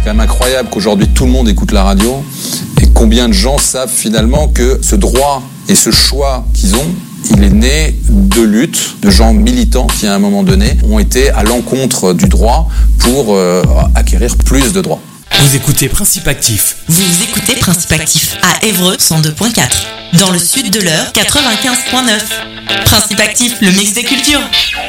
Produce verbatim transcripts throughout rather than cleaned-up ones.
quand même incroyable qu'aujourd'hui tout le monde écoute la radio et combien de gens savent finalement que ce droit et ce choix qu'ils ont, il est né de luttes, de gens militants qui à un moment donné ont été à l'encontre du droit pour euh, acquérir plus de droits. Vous écoutez Principe Actif. Vous écoutez Principe Actif à Évreux cent deux virgule quatre. Dans le sud de l'Eure, quatre-vingt-quinze virgule neuf. Principe Actif, le mix des cultures.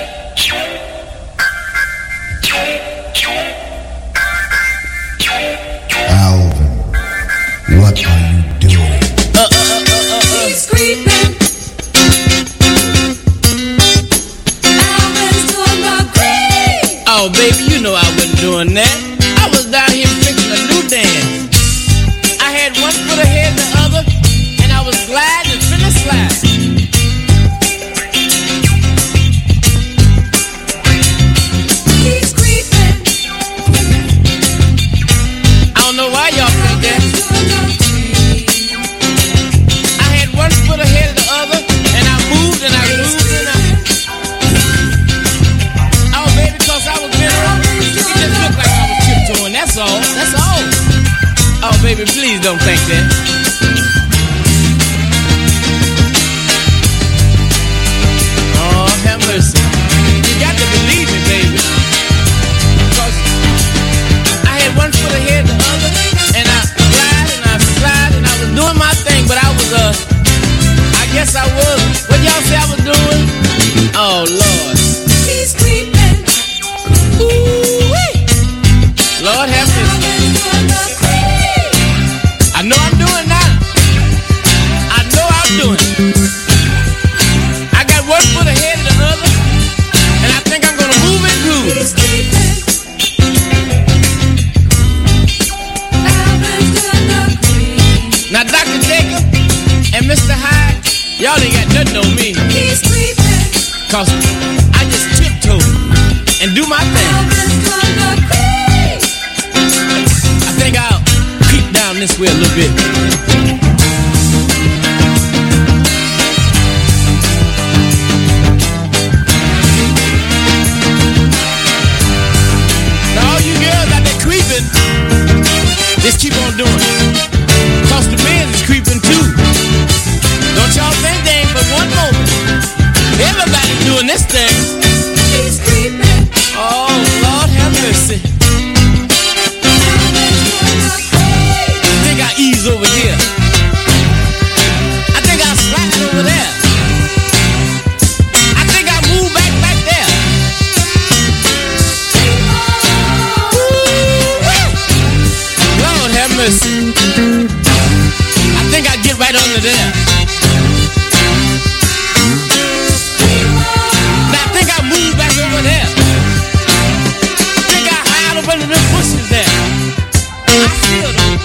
Alvin, what are you doing? Uh, uh, uh, uh, uh. He's creeping. Alvin's doing the creep. Oh, baby, you know I wasn't doing that. I was down here fixing a new dance. I had one foot ahead of the other, and I was gliding and finna slide. He's creeping. I don't know why y'all think that. I had one foot ahead of the other, and I moved and I moved and I. Oh, baby, cause I was bent around. It just looked like I was tiptoeing. That's all. That's all. Oh, baby, please don't think that. Oh, have mercy. You got to believe me, baby. Cause I had one foot ahead of the other, and I slide and I slide and I was doing my thing, but I was, uh, I guess I was. What y'all say I was doing? Oh, Lord. He's creeping. Ooh-wee. Lord have mercy. I know I'm doing that. I know I'm doing it. I got one foot ahead of the other, and I think I'm gonna move and groove. Now, Doctor Jacob and Mister Hyde, y'all ain't got nothing on me. He's creeping. Cause I just tiptoe and do my thing. I think I'll creep down this way a little bit. Now all you girls out there creeping, just keep on doing it. Cause the men is creeping too. Don't y'all think they ain't but one moment. Everybody's doing this thing. He's creeping. Oh, Lord have mercy. I think I ease over here. I think I slide over there. I think I move back back there. Ooh-wee. Lord have mercy. I think I get right under there. Now I think I move back over there. I think I hide up under the bushes there. I feel them.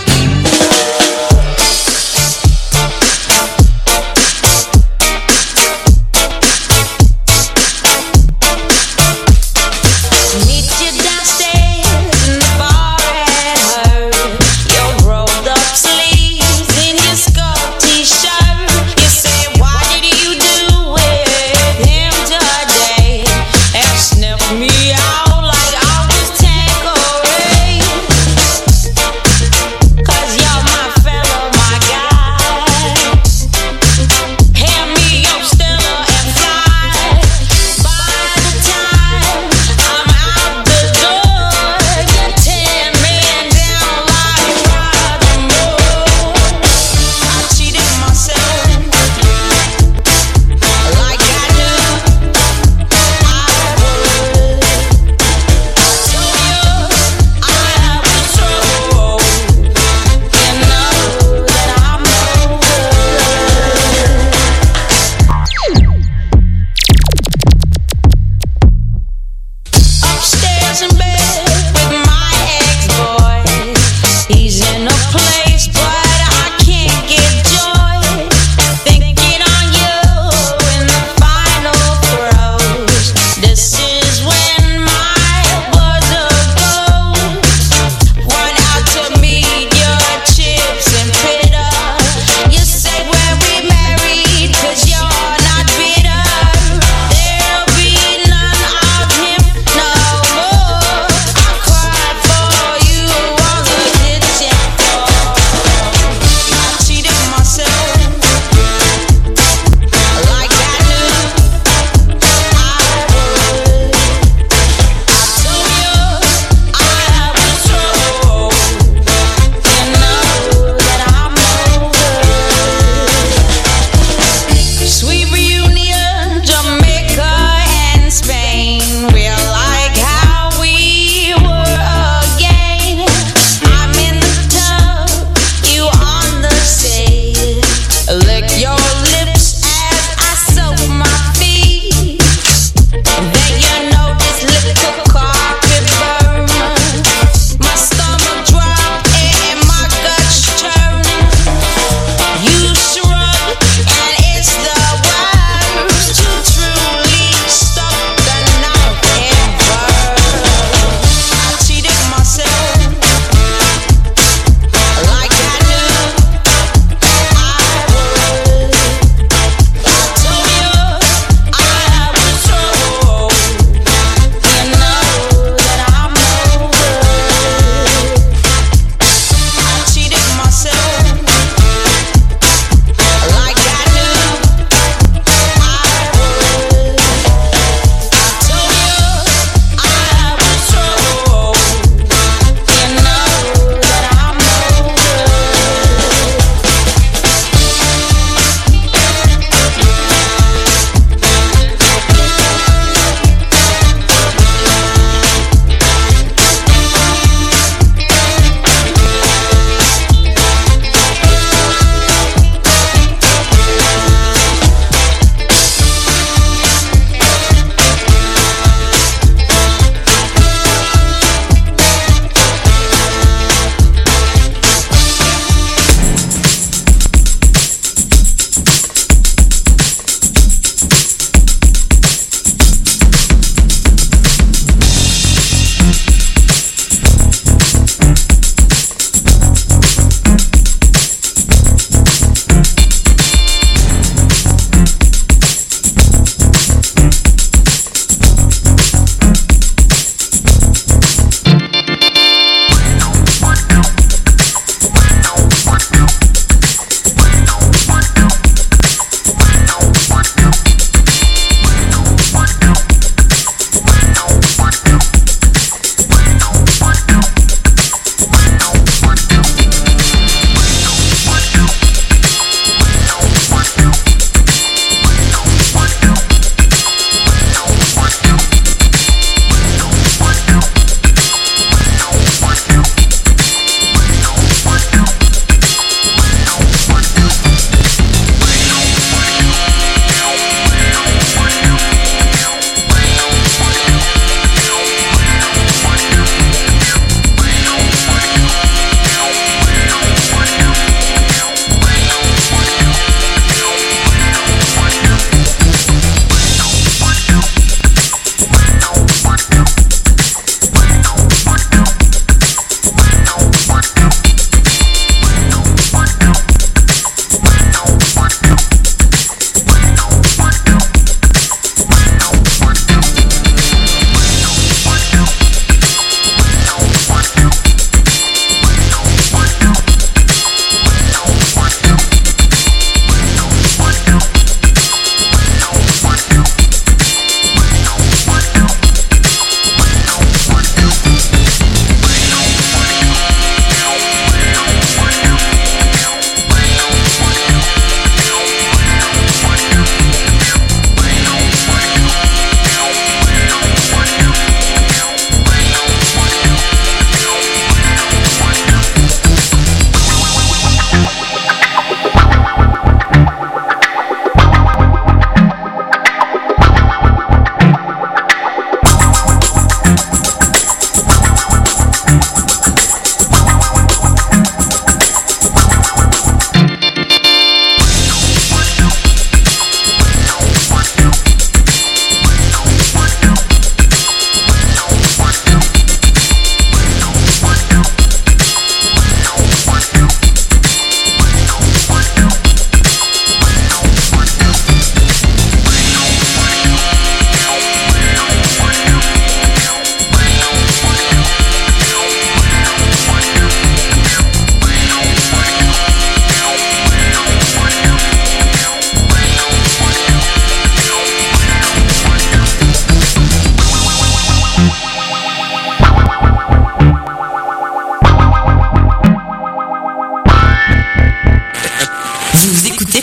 Meet you downstairs in the bar at her. Your rolled up sleeves in your skirt t-shirt.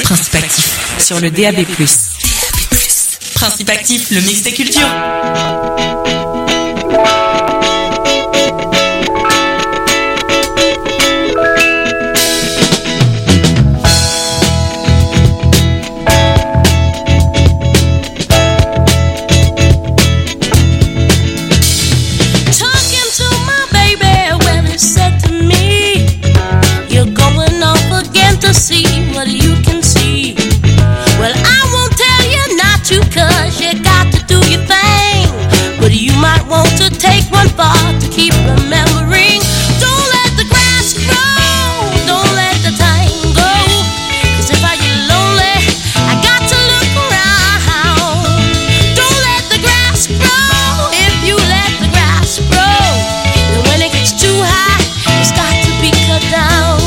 Principe Actif sur le D A B plus. D A B plus. Principe Actif, le mix des cultures. See what you can see. Well, I won't tell you not to, cause you got to do your thing. But you might want to take one thought to keep remembering. Don't let the grass grow, don't let the time go. Cause if I get lonely, I got to look around. Don't let the grass grow, if you let the grass grow, then when it gets too high, it's got to be cut down.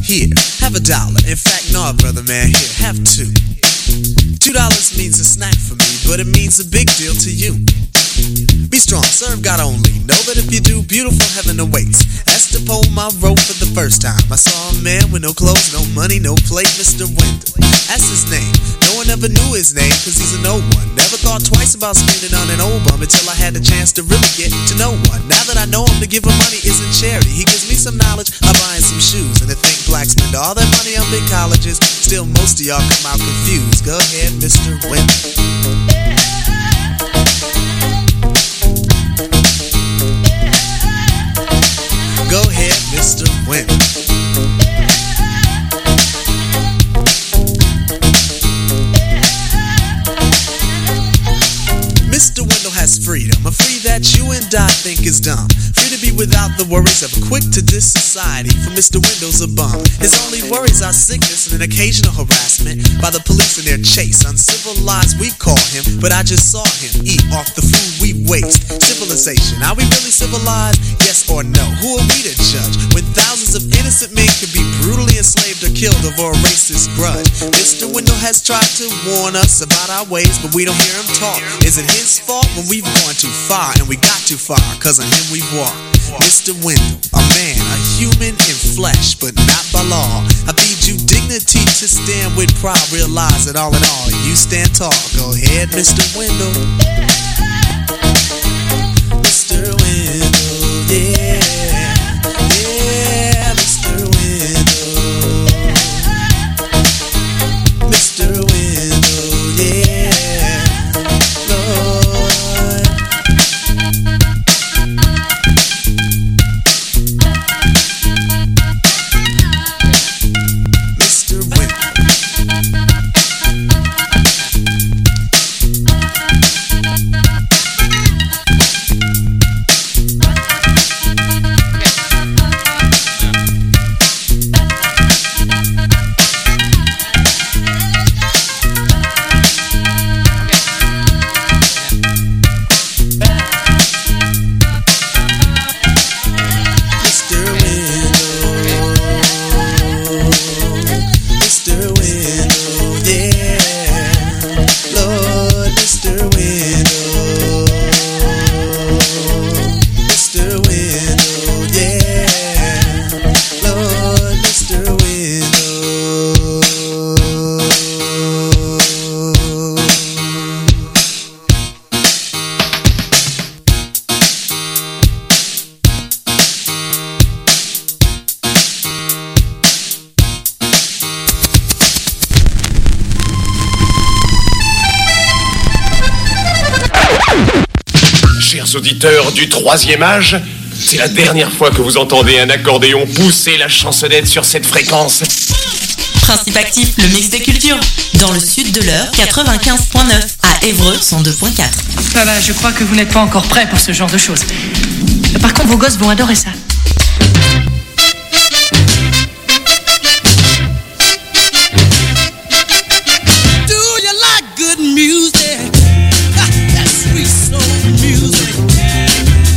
Here, have a dollar. In fact, no, brother man, here, have two. Two dollars means a snack for me, but it means a big deal to you. Be strong, serve God only. Know that if you do, beautiful heaven awaits. Esther pulled my rope for the first time. I saw a man with no clothes, no money, no plate, Mister Wendell. That's his name. No one ever knew his name, cause he's a no one. Never thought twice about spending on an old bum until I had the chance to really get to know one. Now that I know him, to give him money isn't charity. He gives me some knowledge, I buy him some shoes. And to think blacks spend all their money on big colleges, still most of y'all come out confused. Go ahead, Mister Wendell. Go ahead, Mister Wendell. Mister Wendell has freedom, a free that you and I think is dumb. Free to be without the worries of a quick-to-diss society, for Mister Wendell's a bum. His only worries are sickness and an occasional harassment by the police in their chase. Uncivilized we call him, but I just saw him eat off the food we waste. Civilization, are we really civilized? Yes or no? Who are we to judge when thousands of innocent men could be brutally enslaved or killed over a racist grudge? Mister Wendell has tried to warn us about our ways, but we don't hear him talk. Is it his fault when we've gone too far and we got too far? Cause on him we've walked. Mister Wendell, a man, a human in flesh, but not by law. I feed you dignity to stand with pride. Realize that all in all, you stand tall. Go ahead, Mister Wendell. Mister Wendell, yeah. Yeah, Mister Wendell. Mister Wendell, yeah. Lord. Mister Wendell. Auditeurs du troisième âge, c'est la dernière fois que vous entendez un accordéon pousser la chansonnette sur cette fréquence. Principe actif, le mix des cultures. Dans le sud de l'heure, quatre-vingt-quinze point neuf. À Évreux, cent deux point quatre. Ah bah, je crois que vous n'êtes pas encore prêts pour ce genre de choses. Par contre, vos gosses vont adorer ça.